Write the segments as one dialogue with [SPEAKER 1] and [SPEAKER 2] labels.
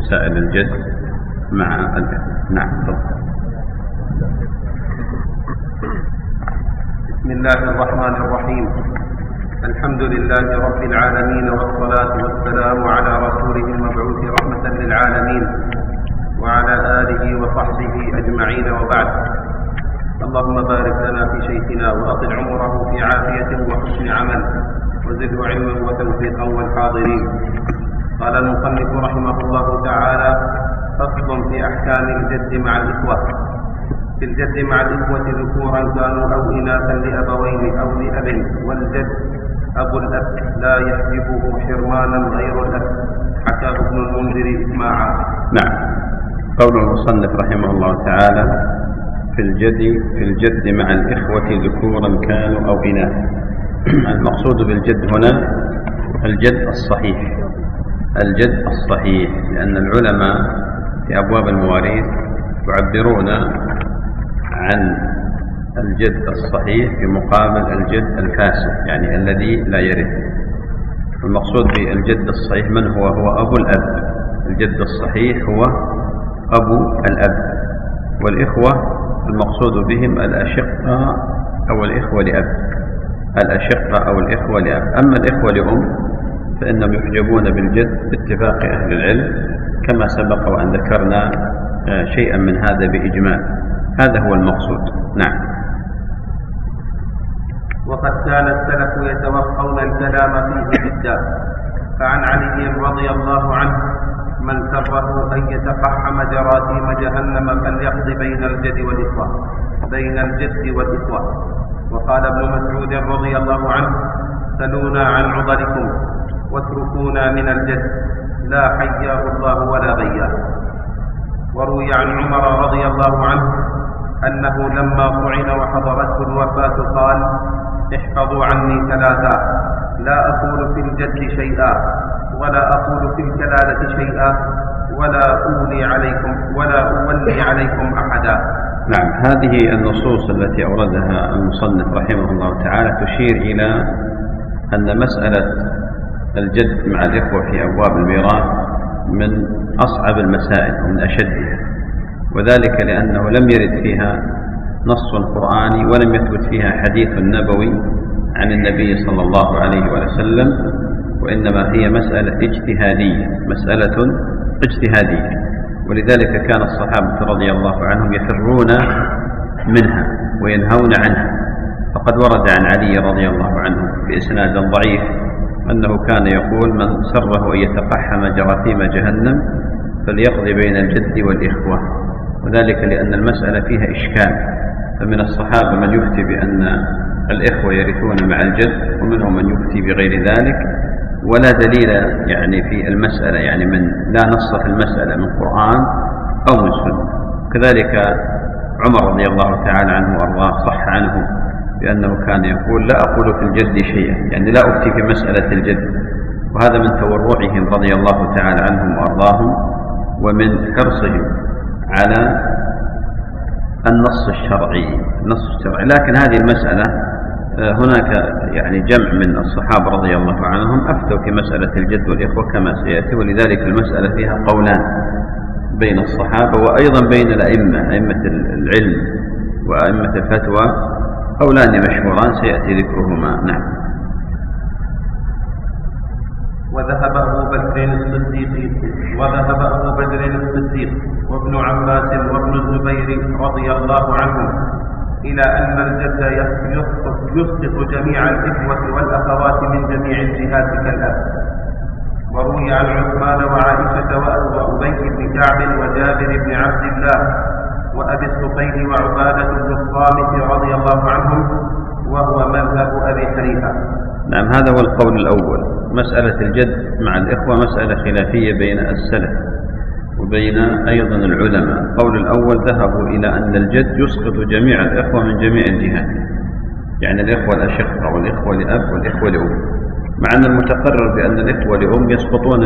[SPEAKER 1] مسائل الجد مع الأب. نعم.
[SPEAKER 2] بسم الله الرحمن الرحيم. الحمد لله رب العالمين، والصلاة والسلام على رسوله المبعوث رحمة للعالمين وعلى آله وصحبه أجمعين، وبعد. اللهم بارك لنا في شيخنا وأطل عمره في عافية وحسن عمل، وزده علما وتوفيقا والحاضرين. قال المصنف رحمه الله تعالى: فصل في أحكام الجد مع الإخوة. في الجد مع الإخوة ذكورا كانوا أو إناثا لأبوين أو لأب، والجد أبو الأب لا يحجبه حرمانا غير الأب، حكاه ابن المنذر إجماعا.
[SPEAKER 1] نعم. قول المصنف رحمه الله تعالى: في الجد مع الإخوة ذكورا كانوا أو إناثا. المقصود بالجد هنا الجد الصحيح، الجد الصحيح، لأن العلماء في أبواب المواريث يعبرون عن الجد الصحيح في مقابل الجد الفاسد، يعني الذي لا يرث. المقصود بالجد الصحيح من هو؟ هو أبو الأب. الجد الصحيح هو أبو الأب. والإخوة المقصود بهم الأشقة أو الإخوة لأب، الأشقة أو الإخوة لأب. أما الإخوة لأم فإنهم يحجبون بالجد باتفاق أهل العلم، كما سبق وأن ذكرنا شيئا من هذا بإجمال. هذا هو المقصود. نعم.
[SPEAKER 2] وقد كان السلف يتوقون الكلام فيه جدا، فعن علي رضي الله عنه: من سره أن يتقحم جراثيم جهنم فليقض بين الجد والإخوة، بين الجد والإخوة. وقال ابن مسعود رضي الله عنه: سلونا عن عضلكم واتركونا من الجد، لا حياه الله ولا بياه. وروي عن عمر رضي الله عنه أنه لما طعن وحضرته الوفاة قال: احفظوا عني ثلاثا، لا أقول في الجد شيئا، ولا أقول في الكلالة شيئا، ولا أولي عليكم أحدا.
[SPEAKER 1] نعم. هذه النصوص التي أوردها المصنف رحمه الله تعالى تشير إلى أن مسألة الجد مع الإخوة في أبواب الميراث من أصعب المسائل ومن أشدها، وذلك لأنه لم يرد فيها نص قرآني ولم يثبت فيها حديث نبوي عن النبي صلى الله عليه وسلم، وإنما هي مسألة اجتهادية، مسألة اجتهادية. ولذلك كان الصحابة رضي الله عنهم يفرون منها وينهون عنها. فقد ورد عن علي رضي الله عنه بإسناد ضعيف أنه كان يقول: من سره أن يتقحم جراثيم جهنم فليقضي بين الجد والإخوة، وذلك لأن المسألة فيها إشكال. فمن الصحابة من يفتي بأن الإخوة يرثون مع الجد، ومنهم من يفتي بغير ذلك، ولا دليل يعني في المسألة، يعني من لا نص في المسألة من قرآن أو من سنة. كذلك عمر رضي الله تعالى عنه وأرضاه صح عنه بأنه كان يقول: لا أقول في الجد شيئا، يعني لا أفتي في مسألة الجد. وهذا من تورعهم رضي الله تعالى عنهم وأرضاهم، ومن حرصهم على النص الشرعي. لكن هذه المسألة هناك يعني جمع من الصحابة رضي الله عنهم أفتوا في مسألة الجد والإخوة كما سيأتي، ولذلك المسألة فيها قولان بين الصحابة وأيضا بين الأئمة، أئمة العلم وأئمة الفتوى، قولان مشهوران سيأتي ذكرهما. نعم.
[SPEAKER 2] وذهب أبو بكر الصديق وابن عباس وابن الزبير رضي الله عنهم إلى أن الجد يسقط جميع الإخوة والأخوات من جميع الجهات كالأب. وروي عن عثمان وعائشة وأبي بن كعب وجابر بن عبد الله وأبي الصفيل وعبادة بن الصامت رضي الله عنهم، وهو مذهب أبي حنيفة.
[SPEAKER 1] نعم. هذا هو القول الأول. مسألة الجد مع الإخوة مسألة خلافية بين السلف وبين أيضا العلماء. القول الأول ذهبوا إلى أن الجد يسقط جميع الإخوة من جميع الجهات، يعني الإخوة الأشقة والإخوة لأب والإخوة لأم، مع أن المتقرر بأن الإخوة لأم يسقطون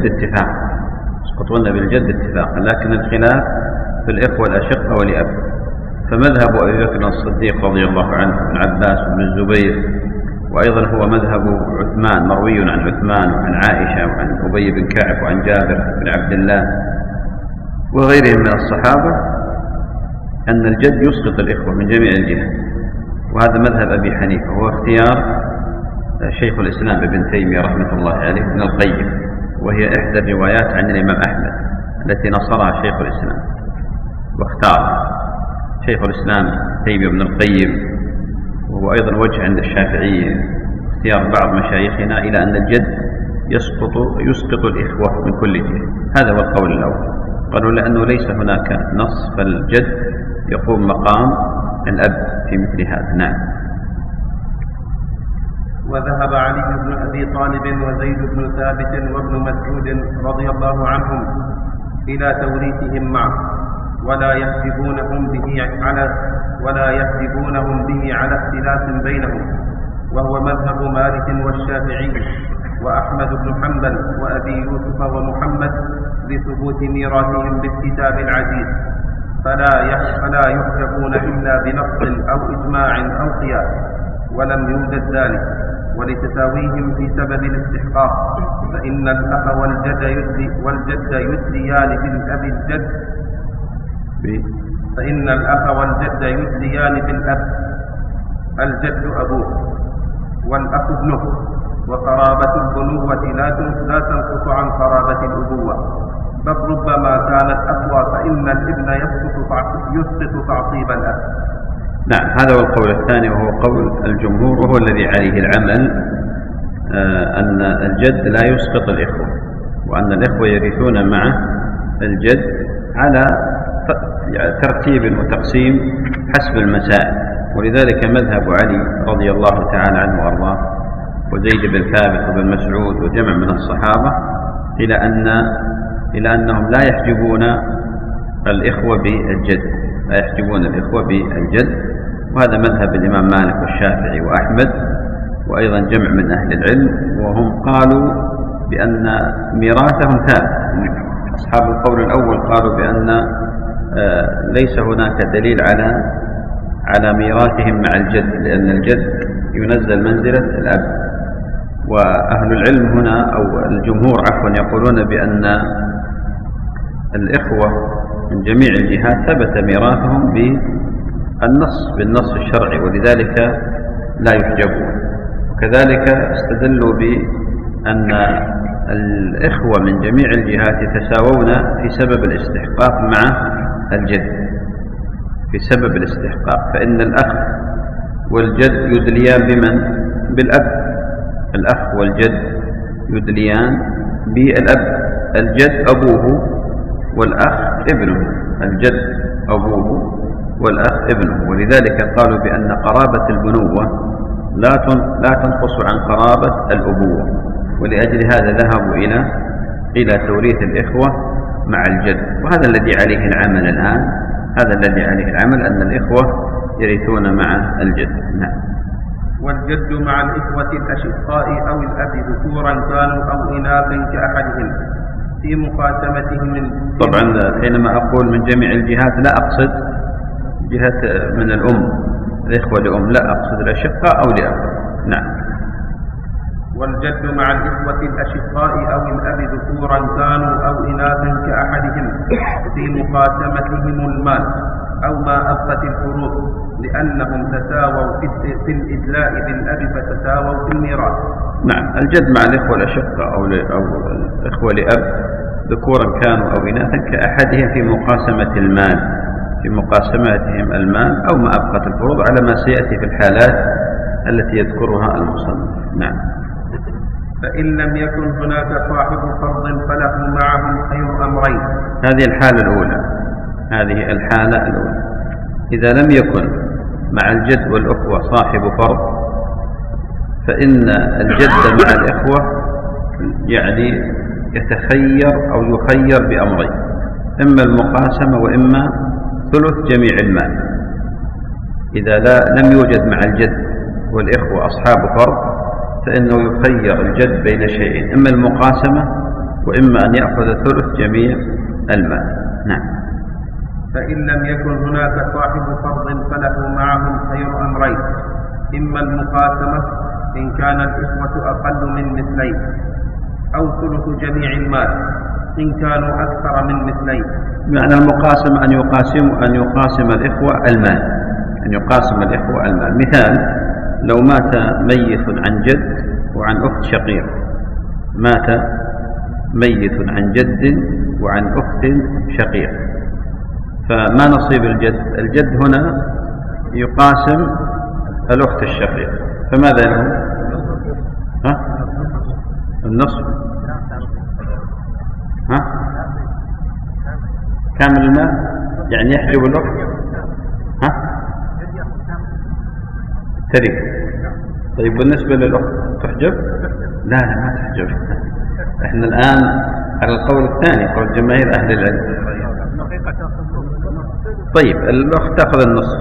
[SPEAKER 1] بالجد اتفاقا، لكن الخلاف في الإخوة الأشقة ولأب. فمذهب أبي بكر الصديق رضي الله عنه، ابن عباس وابن الزبير وأيضا هو مذهب عثمان، مروي عن عثمان وعن عائشة وعن أبي بن كعب وعن جابر بن عبد الله وغيرهم من الصحابة أن الجد يسقط الإخوة من جميع الجهات، وهذا مذهب أبي حنيفة، وهو اختيار شيخ الإسلام ابن تيمية رحمة الله عليه ابن القيم، وهي إحدى الروايات عن الإمام أحمد التي نصرها شيخ الإسلام واختار شيخ الإسلام تيمية ابن القيم، وهو أيضا وجه عند الشافعية اختيار بعض مشايخنا إلى أن الجد يسقط الإخوة من كل جهة. هذا هو القول الأول، قالوا لأنه ليس هناك نص، فالجد يقوم مقام الأب في مثل هذا. نعم.
[SPEAKER 2] وذهب علي بن أبي طالب وزيد بن ثابت وابن مسعود رضي الله عنهم إلى توريثهم معه، ولا يحجبونهم به على اختلاف بينهم، وهو مذهب مالك والشافعي وأحمد بن حنبل وأبي يوسف ومحمد لثبوت ميراثهم بالكتاب العزيز، فلا يحجبون إلا بنص أو إجماع أو قياس، ولم يوجد ذلك، ولتساويهم في سبب الاستحقاق، فإن الأخ والجد يدليان بالأب فإن الأخ والجد يدليان بالأب، الجد أبوه والأخ ابنه، وقرابة البنوة لا تنقص عن قرابة الأبوة، بل ربما كانت أقوى، فإن الابن يسقط تعصيب الأب.
[SPEAKER 1] نعم، هذا هو القول الثاني، وهو قول الجمهور، وهو الذي عليه العمل، أن الجد لا يسقط الإخوة، وأن الإخوة يرثون مع الجد على ترتيب وتقسيم حسب المسائل. ولذلك مذهب علي رضي الله تعالى عنه وأرضاه وزيد بن ثابت وابن مسعود وجمع من الصحابة إلى أنهم لا يحجبون الإخوة بالجد، وهذا مذهب الإمام مالك والشافعي وأحمد وأيضا جمع من أهل العلم، وهم قالوا بأن ميراثهم ثابت. أصحاب القول الأول قالوا بأن ليس هناك دليل على ميراثهم مع الجد، لأن الجد ينزل منزلة الأب. وأهل العلم هنا أو الجمهور يقولون بأن الإخوة من جميع الجهات ثبت ميراثهم بالنص الشرعي، ولذلك لا يحجبون. وكذلك استدلوا بأن الإخوة من جميع الجهات يتساوون في سبب الاستحقاق مع الجد، في سبب الاستحقاق، فإن الأخ والجد يدليان بمن؟ بالأب. الأخ والجد يدليان بالأب، الجد أبوه والأخ ابنه، الجد أبوه والأخ ابنه. ولذلك قالوا بأن قرابة البنوة لا تنقص عن قرابة الأبوة، ولأجل هذا ذهبوا إلى توريث الإخوة مع الجد. وهذا الذي عليه العمل الآن، أن الإخوة يرثون مع الجد. نعم.
[SPEAKER 2] والجد مع الإخوة الأشقاء أو الأب ذكورا كانوا أو إناثا كأحدهم في مقاسمتهم.
[SPEAKER 1] طبعا حينما أقول من جميع الجهات لا أقصد جهة من الأم، الإخوة لأم، لا أقصد الأشقاء أو لأب. نعم.
[SPEAKER 2] والجد مع الإخوة الأشقاء أو الأب ذكورا كانوا أو إناثا كأحدهم في مقاسمتهم المال أو ما أبقت الفروض، لأنهم تساووا في الإدلاء بالأب فتساووا في الميراث.
[SPEAKER 1] نعم. الجد مع الإخوة الأشقاء أو الإخوة لأب ذكورا كانوا أو إناثا كأحدهم في مقاسمة المال، في مقاسمتهم المال أو ما أبقت الفروض، على ما سيأتي في الحالات التي يذكرها المصنف. نعم.
[SPEAKER 2] فإن لم يكن هناك صاحب فرض فله معهم خير أمرين.
[SPEAKER 1] هذه الحالة الأولى. إذا لم يكن مع الجد والأخوة صاحب فرض، فإن الجد مع الإخوة يتخير أو يخير بأمرين، إما المقاسمة وإما ثلث جميع المال. إذا لم يوجد مع الجد والإخوة أصحاب فرض، فإنه يخير الجد بين شيئين، إما المقاسمة وإما أن يأخذ ثلث جميع المال. نعم.
[SPEAKER 2] فإن لم يكن هناك صاحب فرض فله معهم خير أمرين، إما المقاسمة إن كان الإخوة أقل من مثلين، أو ثلث جميع المال إن كانوا أكثر من مثلين.
[SPEAKER 1] معنى المقاسم أن يقاسم الإخوة المال، أن يقاسم الإخوة المال. مثال: لو مات ميت عن جد وعن أخت شقيق، مات ميت عن جد وعن أخت شقيق، فما نصيب الجد؟ الجد هنا يقاسم الأخت الشقيق، فماذا له؟ النصف. كامل المال، يعني يحجب الأخت ترك. طيب بالنسبة للأخت تحجب؟ لا ما تحجب. احنا الآن على القول الثاني، قول جماهير أهل العلم. طيب الأخت تأخذ النصف،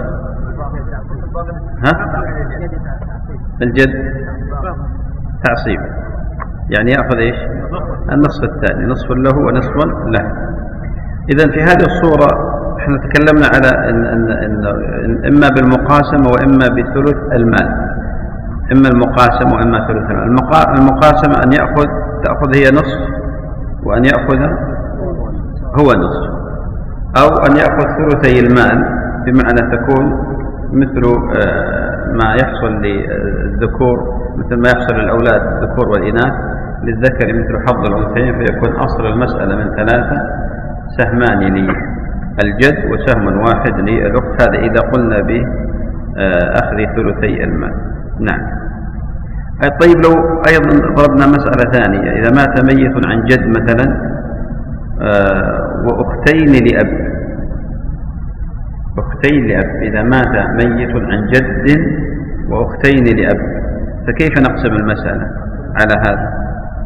[SPEAKER 1] الجد تعصيب، يعني يأخذ إيش؟ النصف الثاني، نصف له ونصف له. إذن في هذه الصورة احنا تكلمنا على إن إما بالمقاسمة وإما بثلث المال، إما المقاسمة وإما ثلث المال. المقاسمة أن تأخذ هي نصف، وأن يأخذ هو نصف، أو أن يأخذ ثلثي المال، بمعنى تكون مثل ما يحصل للذكور، مثل ما يحصل للأولاد الذكور والإناث، للذكر مثل حظ الأنثيين، فيكون أصل المسألة من 3 سهمان للجد وسهم واحد للأخت. هذا إذا قلنا بأخذ ثلثي المال. نعم. طيب لو أيضا ضربنا مسألة ثانية: إذا مات ميت عن جد مثلا وأختين لأب، أختين لأب، إذا مات ميت عن جد وأختين لأب، فكيف نقسم المسألة على هذا؟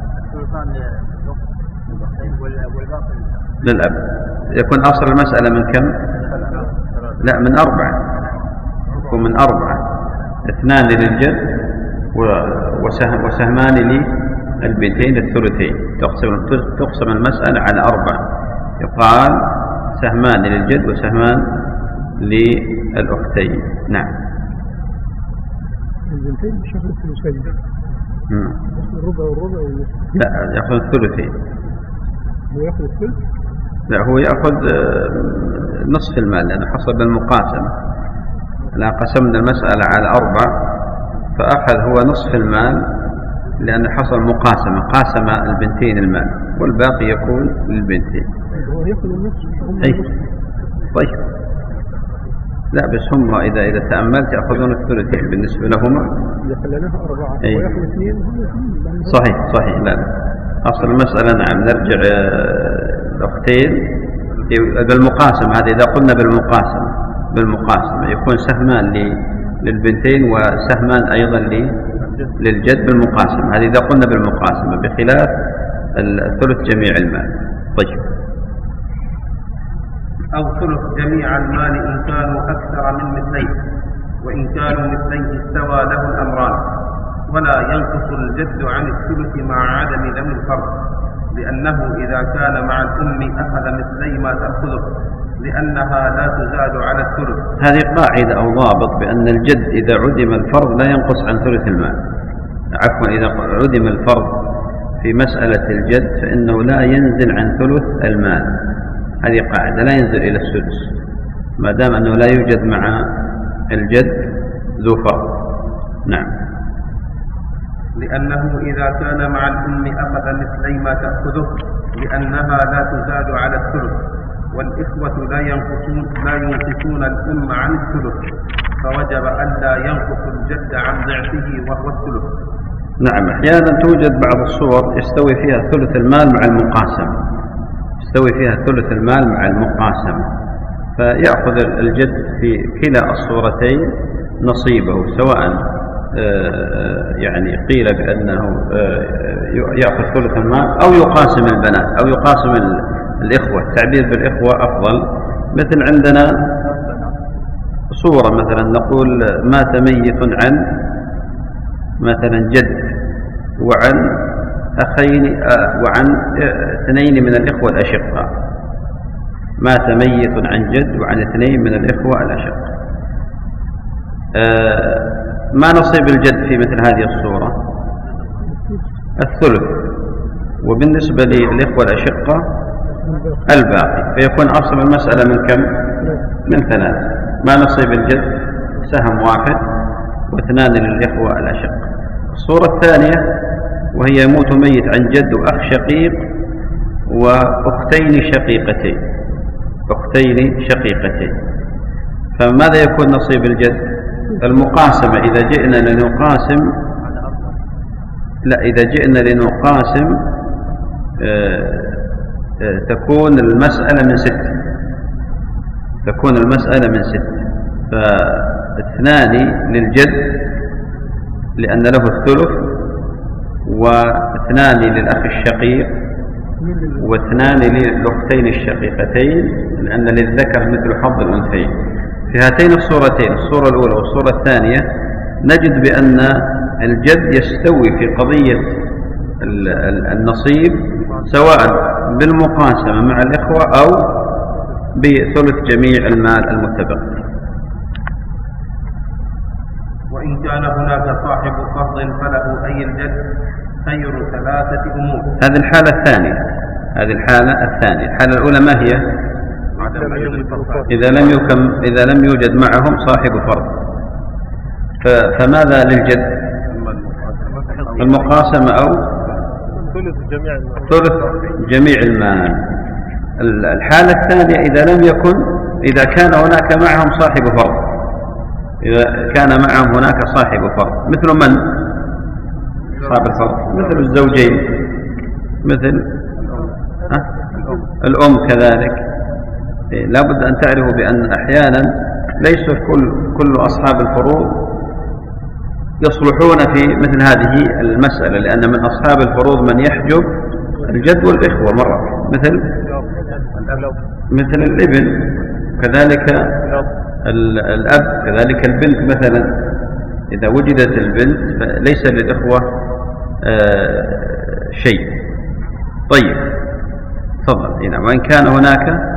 [SPEAKER 1] للأب. يكون أصل المسألة من كم؟ لا، من 4. يكون من 4، 2 للجد وسهمان للبنتين الثلثين. تقسم المسألة على 4، يقال سهمان للجد وسهمان للأختين. نعم.
[SPEAKER 3] البنتين مش ياخذ الثلثين، الربع والربع والنصف.
[SPEAKER 1] لا، ياخذ الثلثين.
[SPEAKER 3] هو ياخذ الثلث؟
[SPEAKER 1] لا، هو يأخذ نصف المال، لأنه حصل بالمقاسمة. لا، قسمنا المسألة على 4، فأخذ هو نصف المال لأنه حصل مقاسمة، قاسم البنتين المال، والباقي يكون للبنتين.
[SPEAKER 3] هو يأخذ النصف.
[SPEAKER 1] أي طيب. لا بس هم إذا تأملت يأخذون الثلثين بالنسبة لهما.
[SPEAKER 3] إذا خليناها 4 ويأخذ 2.
[SPEAKER 1] صحيح. لا، أصل المسألة نعم نرجع الأختين بالمقاسمة. هذا إذا قلنا بالمقاسمة يكون سهمان للبنتين وسهمان أيضا للجد بالمقاسمة. هذا إذا قلنا بالمقاسمة، بخلاف الثلث جميع المال. طيب.
[SPEAKER 2] أو ثلث جميع المال إن كانوا أكثر من مثلين، وإن كانوا مثلين استوى له الأمران، ولا ينقص الجد عن الثلث مع عدم ذم الفرض، لأنه إذا كان مع الأم أخذ مثلي ما تأخذه، لأنها لا تزاد على الثلث.
[SPEAKER 1] هذه قاعدة أو ضابط بأن الجد إذا عدم الفرض لا ينقص عن ثلث المال. عفوا، إذا عدم الفرض في مسألة الجد فإنه لا ينزل عن ثلث المال. هذه قاعدة، لا ينزل إلى السدس ما دام أنه لا يوجد مع الجد ذو فرض. نعم.
[SPEAKER 2] لأنه إذا كان مع الأم أخذ مثلي ما تأخذه، لأنها لا تزاد على الثلث، والإخوة لا ينقصون الأم عن الثلث، فوجب ألا ينقص الجد عن ضعفه وهو الثلث.
[SPEAKER 1] نعم. أحيانا توجد بعض الصور يستوي فيها ثلث المال مع المقاسمة، فيأخذ الجد في كلا الصورتين نصيبه، سواء يعني قيل بأنه يأخذ ثلث المال أو يقاسم البنات أو يقاسم الإخوة. التعبير بالإخوة أفضل. مثل عندنا صورة مثلا نقول مات ميت عن مثلا جد وعن أخين وعن 2 من الإخوة الأشقاء. مات ميت عن جد وعن 2 من الإخوة الأشقاء. ما نصيب الجد في مثل هذه الصورة؟ الثلث. وبالنسبة للإخوة الأشقة الباقي، فيكون أصل المسألة من كم؟ من 3. ما نصيب الجد سهم 1 و2 للإخوة الأشقة. الصورة الثانية وهي يموت ميت عن جد وأخ شقيق وأختين شقيقتين، أختين شقيقتين. فماذا يكون نصيب الجد؟ المقاسمة. إذا جئنا لنقاسم، لا، إذا جئنا لنقاسم تكون المسألة من 6، تكون المسألة من 6. ف2 للجد لأن له الثلث، و2 للأخ الشقيق، و2 للأختين الشقيقتين، لأن للذكر مثل حظ الأنثيين. في هاتين الصورتين، الصورة الأولى والصورة الثانية، نجد بأن الجد يستوي في قضية النصيب سواء بالمقاسمة مع الإخوة أو بثلث جميع المال المتبقي.
[SPEAKER 2] وإن كان هناك صاحب فرض فله أي الجد خير 3 أمور.
[SPEAKER 1] هذه الحالة الثانية. هذه الحالة الثانية. الحالة الأولى ما هي؟ إذا لم يوجد معهم صاحب فرض. فماذا للجد؟ المقاسمة أو ثلث جميع المال. الحالة الثانية إذا كان هناك معهم صاحب فرض، إذا كان معهم هناك صاحب فرض. مثل من صاحب الفرض؟ مثل الزوجين، مثل الأم كذلك. لا بد أن تعرفوا بأن أحيانا ليس كل أصحاب الفروض يصلحون في مثل هذه المسألة، لأن من أصحاب الفروض من يحجب الجد والإخوة مرة، مثل الابن، كذلك الأب، كذلك البنت مثلا. إذا وجدت البنت فليس للإخوة شيء. طيب، تفضل. هنا وإن كان هناك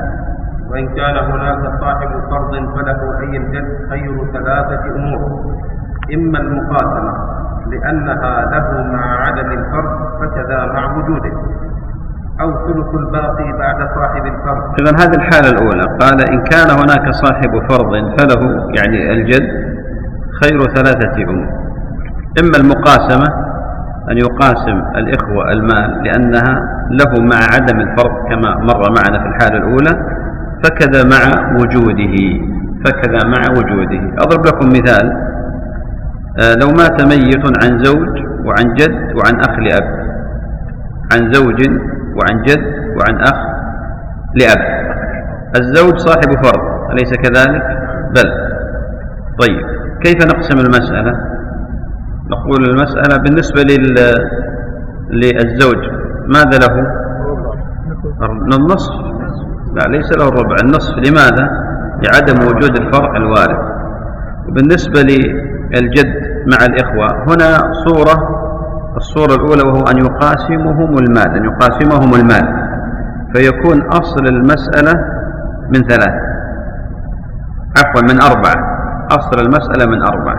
[SPEAKER 2] صاحب فرض فله أي الجد خير 3 أمور. إما المقاسمة لأنها له مع عدم الفرض فكذا مع وجوده، أو ثلث الباقي بعد صاحب الفرض.
[SPEAKER 1] إذن هذه الحالة الأولى قال إن كان هناك صاحب فرض فله، يعني الجد، خير 3 أمور. إما المقاسمة، أن يقاسم الإخوة المال لأنها له مع عدم الفرض كما مر معنا في الحالة الأولى، فكذا مع وجوده. أضرب لكم مثال. لو مات ميت عن زوج وعن جد وعن أخ لأب، عن زوج وعن جد وعن أخ لأب. الزوج صاحب فرض أليس كذلك؟ بل. طيب، كيف نقسم المسألة؟ نقول المسألة بالنسبة للزوج ماذا له؟ النصف. لا، ليس له الربع، النصف. لماذا؟ لعدم وجود الفرع الوارث. وبالنسبة للجد مع الإخوة هنا الصورة الأولى، وهو أن يقاسمهم المال، فيكون أصل المسألة من 3، عفوا من 4. أصل المسألة من 4.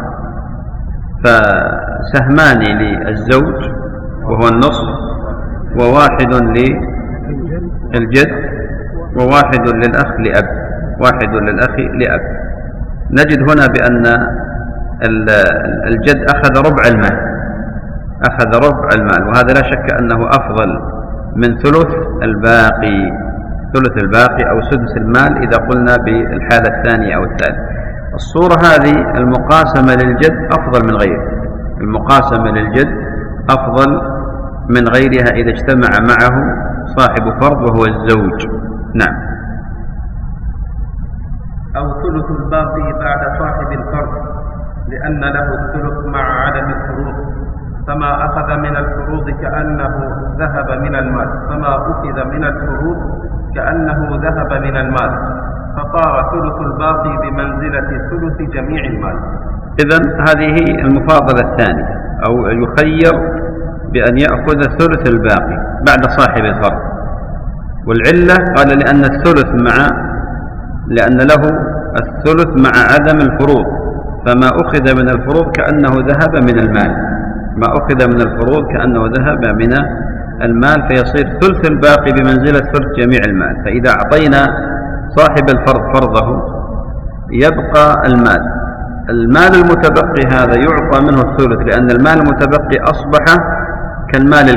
[SPEAKER 1] فسهمان للزوج وهو النصف، وواحد للجد، وواحد للأخ لأب. نجد هنا بأن الجد أخذ ربع المال، وهذا لا شك أنه أفضل من ثلث الباقي أو سدس المال إذا قلنا بالحالة الثانية أو الثالثة. الصورة هذه المقاسمة للجد أفضل من غيرها إذا اجتمع معه صاحب فرض وهو الزوج. نعم.
[SPEAKER 2] أو ثلث الباقي بعد صاحب الفرض لأن له الثلث مع عدم الفروض، فما أخذ من الفروض كأنه ذهب من المال، فصار ثلث الباقي بمنزلة ثلث جميع المال.
[SPEAKER 1] إذن هذه المفاضلة الثانية، أو يخير بأن يأخذ ثلث الباقي بعد صاحب الفرض. والعلة قال لأن له الثلث مع عدم الفروض، فما أخذ من الفروض كأنه ذهب من المال، ما أخذ من الفروض كأنه ذهب من المال، فيصير ثلث الباقي بمنزلة ثلث جميع المال. فإذا أعطينا صاحب الفرض فرضه يبقى المال المتبقي هذا يعطى منه الثلث، لأن المال المتبقي أصبح كالمال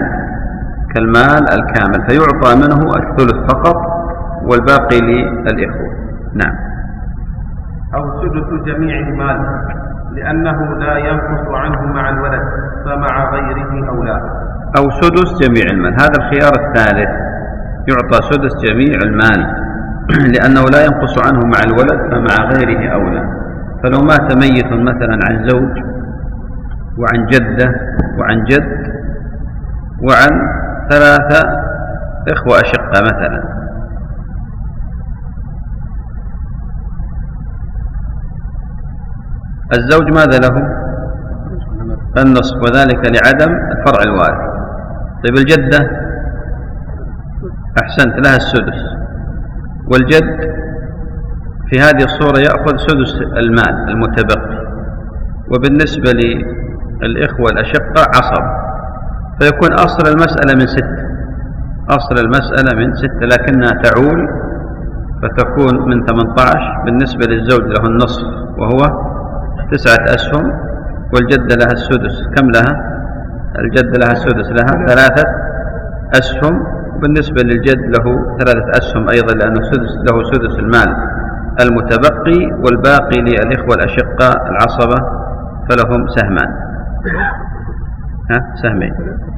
[SPEAKER 1] الكامل، فيعطى منه الثلث فقط والباقي للإخوة. نعم.
[SPEAKER 2] أو سدس جميع المال لأنه لا ينقص عنه مع الولد فمع غيره أولى.
[SPEAKER 1] أو سدس جميع المال، هذا الخيار الثالث، يعطى سدس جميع المال لأنه لا ينقص عنه مع الولد فمع غيره أولى. فلو مات ميت مثلا عن زوج وعن جدة وعن جد وعن 3 إخوة أشقة مثلا، الزوج ماذا له؟ النصف، وذلك لعدم الفرع الوارث. طيب الجدة أحسنت لها السدس، والجد في هذه الصورة يأخذ سدس المال المتبقي، وبالنسبة للإخوة الأشقة عصب، فيكون أصل المسألة من 6 لكنها تعول فتكون من 18. بالنسبة للزوج له النصف وهو 9 أسهم، والجدة لها السدس. كم لها؟ الجدة لها السدس، لها 3 أسهم. بالنسبة للجد له 3 أسهم أيضا، لأنه له سدس المال المتبقي، والباقي للإخوة الأشقاء العصبة فلهم سهمان. سهمين.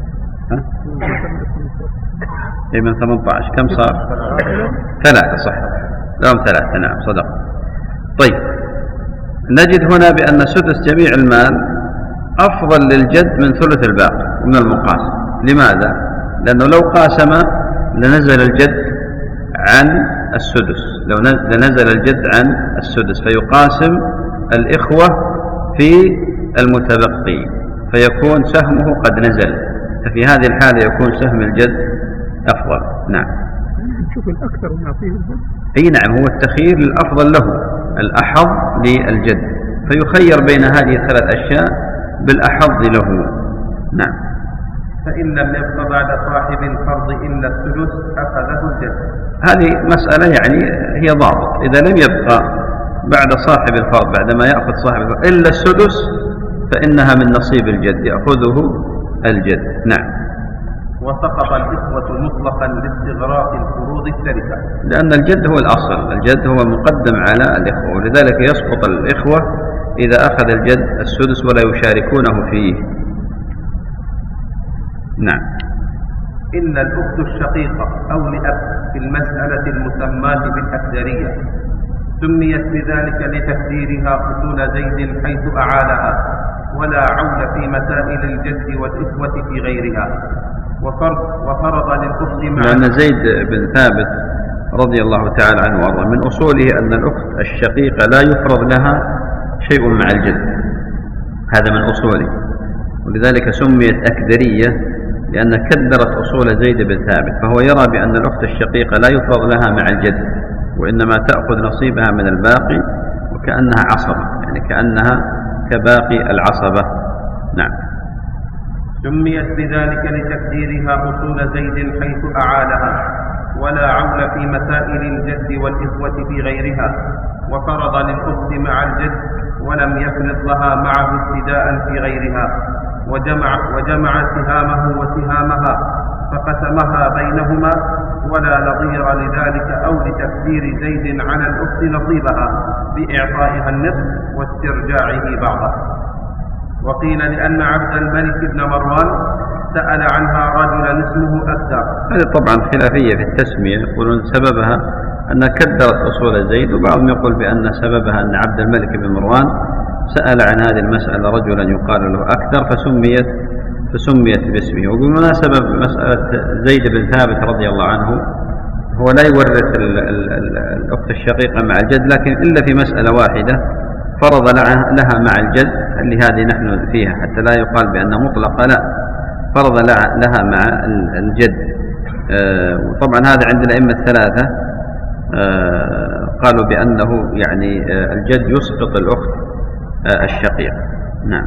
[SPEAKER 1] من 18 كم صار؟ 3 صح، لهم 3. نعم صدق. طيب نجد هنا بأن سدس جميع المال أفضل للجد من ثلث الباقي من المقاسم. لماذا؟ لأنه لو قاسم لنزل الجد عن السدس، لنزل الجد عن السدس، فيقاسم الإخوة في المتبقي فيكون سهمه قد نزل، ففي هذه الحالة يكون سهم الجد أفضل. نعم.
[SPEAKER 3] نشوف الأكثر ونعطيه الجد.
[SPEAKER 1] أي نعم، هو التخيير للأفضل له، الأحظ للجد، فيخير بين هذه 3 أشياء بالأحظ له. نعم.
[SPEAKER 2] فإن لم يبق بعد صاحب الفرض إلا السدس أخذه الجد.
[SPEAKER 1] هذه مسألة يعني هي ضابط، إذا لم يبقى بعد صاحب الفرض بعدما يأخذ صاحب الفرض إلا السدس فإنها من نصيب الجد، يأخذه الجد. نعم.
[SPEAKER 2] وسقط الإخوة مطلقا لاستغراق الفروض التركة،
[SPEAKER 1] لأن الجد هو الأصل، الجد هو مقدم على الإخوة، ولذلك يسقط الإخوة إذا أخذ الجد السدس ولا يشاركونه فيه. نعم.
[SPEAKER 2] إلا الأخت الشقيقة أو لأب في المسألة المسماة بالأكدرية سميت بذلك لتكديرها أصول زيد حيث أعالها، ولا عول في مسائل الجد والإخوة في غيرها. وفرض للأخت
[SPEAKER 1] لأن زيد بن ثابت رضي الله تعالى عنه وارضاه من أصوله أن الأخت الشقيقة لا يفرض لها شيء مع الجد، هذا من أصوله، ولذلك سميت أكدرية لأن كدرت أصول زيد بن ثابت، فهو يرى بأن الأخت الشقيقة لا يفرض لها مع الجد، وإنما تأخذ نصيبها من الباقي وكأنها عصبة، يعني كأنها كباقي العصبة. نعم.
[SPEAKER 2] سميت بذلك لتكديرها أصول زيد حيث أعالها، ولا عول في مسائل الجد والإخوة في غيرها. وفرض للأخت مع الجد ولم يفرض لها معه ابتداء في غيرها، وجمع سهامه وسهامها فقسمها بينهما، ولا نظير لذلك أو لتكدير زيد على الأخت نصيبها بإعطائها النصف واسترجاعه بعضه. وقيل لأن عبد الملك بن مروان سأل عنها رجلا اسمه أكدر.
[SPEAKER 1] هذه طبعا خلافية في التسمية، يقولون سببها أن كدرت أصول زيد، وبعضهم يقول بأن سببها أن عبد الملك بن مروان سأل عن هذه المسألة رجلا يقال له أكدر فسميت باسمه. وبمناسبة مسألة زيد بن ثابت رضي الله عنه، هو لا يورث الأخت الشقيقة مع الجد، لكن إلا في مسألة واحدة فرض لها مع الجد، اللي هذه نحن فيها حتى لا يقال بأنها مطلقة، لا، فرض لها مع الجد. وطبعا هذا عند الأئمة الثلاثة قالوا بأنه يعني الجد يسقط الأخت الشقيق. نعم.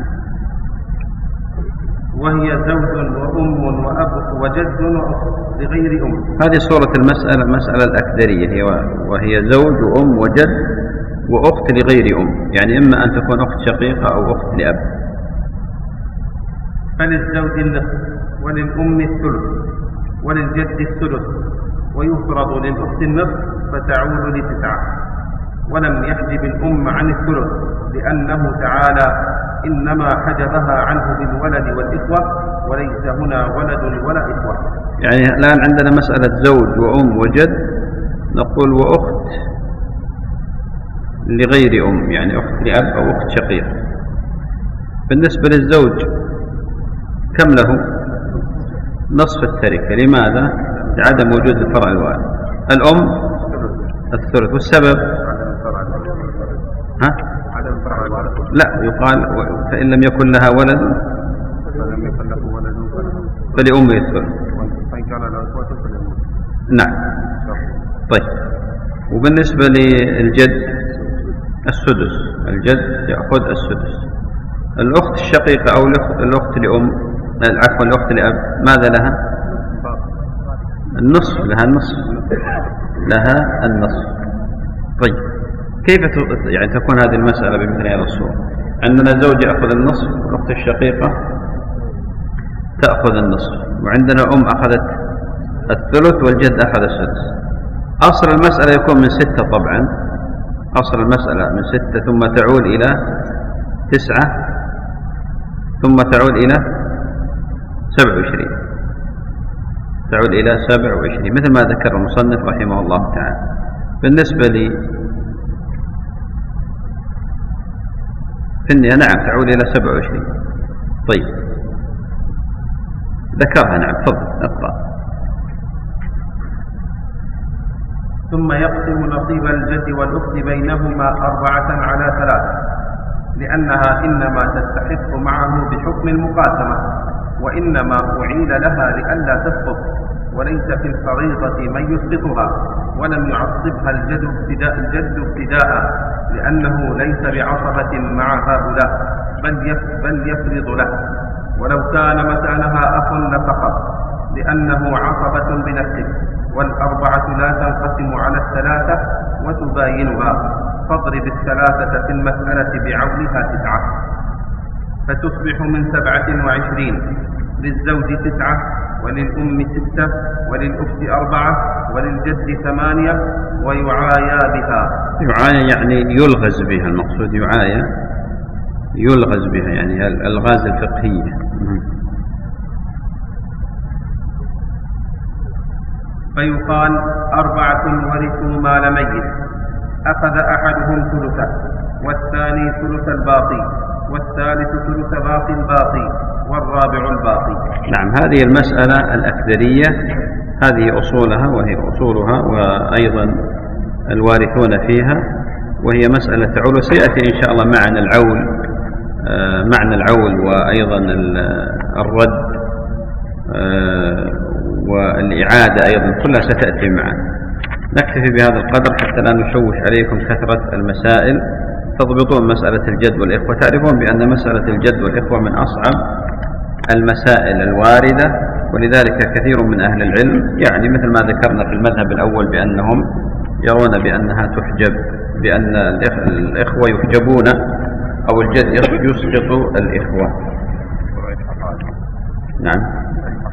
[SPEAKER 2] وهي زوج وأم وأب وجد وأخت لغير أم.
[SPEAKER 1] هذه صورة المسألة الأكدرية، وهي زوج وأم وجد وأخت لغير أم، يعني إما أن تكون أخت شقيقة أو أخت لأب.
[SPEAKER 2] فللزوج النصف وللأم الثلث وللجد الثلث، ويفرض للأخت النصف فتعود ل9، ولم يحجب الأم عن الثلث لأنه تعالى إنما حجبها عنه بالولد والإخوة، وليس هنا ولد ولا إخوة.
[SPEAKER 1] يعني الآن عندنا مسألة زوج وأم وجد، نقول وأخت لغير أم، يعني أخت لأب أو أخت شقيق. بالنسبة للزوج كم له؟ نصف التركة. لماذا؟ لعدم وجود الفرع الوارث. الأم الثلث. والسبب؟
[SPEAKER 2] عدم فرع الوارث.
[SPEAKER 1] لا، يقال فإن لم يكن لها ولد فلأمه الثلث. نعم. طيب، وبالنسبة للجد السدس، الجد يأخذ السدس. الأخت الشقيقة أو الأخت لأم، عفوا الأخت لأب، ماذا لها؟ النصف. لها النصف. لها النصف. طيب، كيف يعني تكون هذه المسألة بمثل هذه الصورة؟ عندنا زوج يأخذ النصف، والأخت الشقيقة تأخذ النصف، وعندنا أم أخذت الثلث والجد أخذ السدس. أصل المسألة يكون من 6 طبعا، أصل المسألة من 6 ثم تعود إلى 9 ثم تعود إلى 27، تعود إلى 27 مثل ما ذكر المصنف رحمه الله تعالى. بالنسبة لي في النهاية نعم تعود إلى 27. طيب، ذكرها. نعم، تفضل اقرأ.
[SPEAKER 2] ثم يقسم نصيب الجد والأخت بينهما 4 على 3، لأنها إنما تستحق معه بحكم المقاسمة، وإنما أعيل لها لئلا تسقط، وليس في الفريضة من يسقطها، ولم يعصبها الجد ابتداء، لأنه ليس بعصبة مع هؤلاء، بل يفرض له، ولو كان مكانها أخ لفقط، لأنه عصبة بنفسه، وال4 لا تنقسم على 3 وتباينها، فاضرب 3 في المسألة بعولها 9، فتصبح من 27. للزوج 9 وللأم 6 وللأخت 4 وللجد 8، ويعايا بها.
[SPEAKER 1] يعايا يعني يلغز بها، المقصود يعايا يلغز بها، يعني الألغاز الفقهية.
[SPEAKER 2] فيقال 4 ورثوا مال ميت، أخذ أحدهم ثلثه، والثاني ثلث الباقي، والثالث ثلث باقي، والرابع الباقي.
[SPEAKER 1] نعم، هذه المسألة الأكدرية، هذه أصولها وهي أصولها، وأيضا الوارثون فيها، وهي مسألة تعول. وسيأتي إن شاء الله معنى العول وأيضا الرد والإعادة أيضا كلها ستأتي معنا. نكتفي بهذا القدر حتى لا نشوش عليكم كثرة المسائل. تضبطون مسألة الجد والإخوة. تعرفون بأن مسألة الجد والإخوة من أصعب المسائل الواردة، ولذلك كثير من أهل العلم يعني مثل ما ذكرنا في المذهب الأول بأنهم يرون بأنها تحجب، بأن الإخوة يحجبون أو الجد يسقط الإخوة. نعم.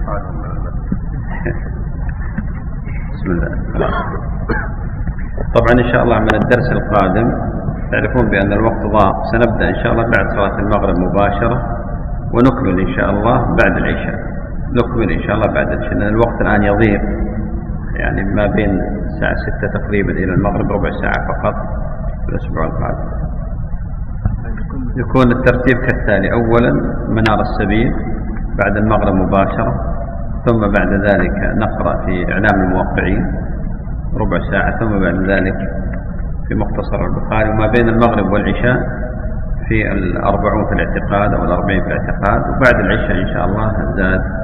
[SPEAKER 1] بسم الله. طبعا إن شاء الله من الدرس القادم تعرفون بأن الوقت ضاق، سنبدأ إن شاء الله بعد صلاة المغرب مباشرة، ونكمل إن شاء الله بعد العشاء. نكمل إن شاء الله بعد العشاء، لأن الوقت الآن يضيق، يعني ما بين الساعة 6 تقريبا إلى المغرب ربع ساعة فقط في الأسبوع القادم. يكون الترتيب كالتالي: أولا منار السبيل بعد المغرب مباشرة، ثم بعد ذلك نقرأ في إعلام الموقعين ربع ساعة، ثم بعد ذلك في مختصر البخاري، وما بين المغرب والعشاء في 40 في الاعتقاد أو 40 في الاعتقاد، وبعد العشاء إن شاء الله زاد